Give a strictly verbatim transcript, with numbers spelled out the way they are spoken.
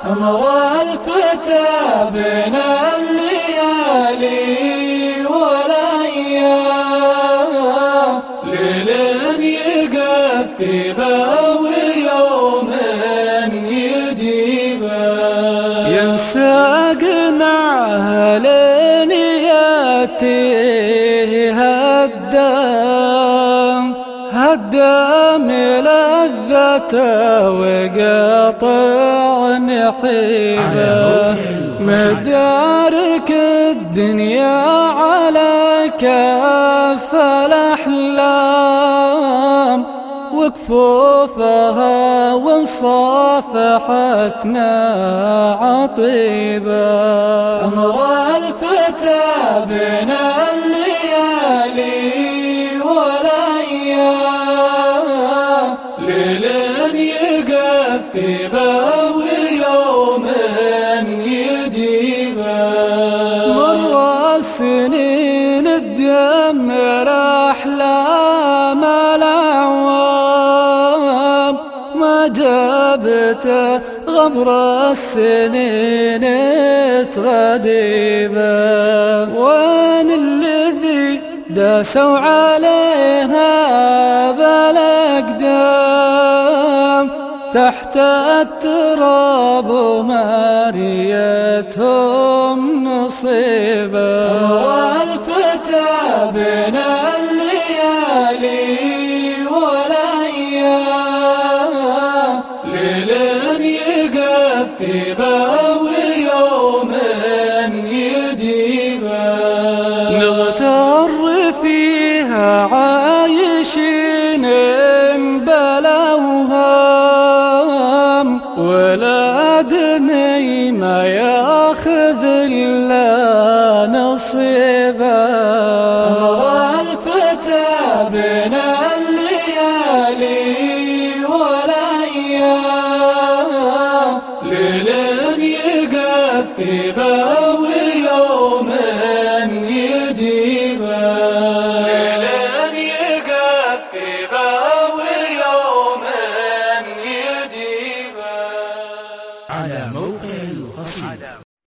أمر الفتى بين الليالي والأيام، ليل يقفي ويوم يجيبه، ينسى قمعه لين ياتيه هدام هدام لذته وقطع نحيبه، مدارك الدنيا على كف الأحلام، وكفوفها وصافحتنا عطيبة. أمر الفتى بين الليالي والأيام، ليل يقفي ويوم يجيبه، مر السنين تدمر أحلام الأعوام، ما جابته غبر السنين تغديبه، وين الذي داسوا عليها بالأقدام، تحت التراب وماريتهم نصيبه. والفتى بين الليالي والأيام، ليل يقفي ويوم يجيبه، نغتر فيها عايشين بلا وهام، والآدمي ما ياخذ إلا نصيب.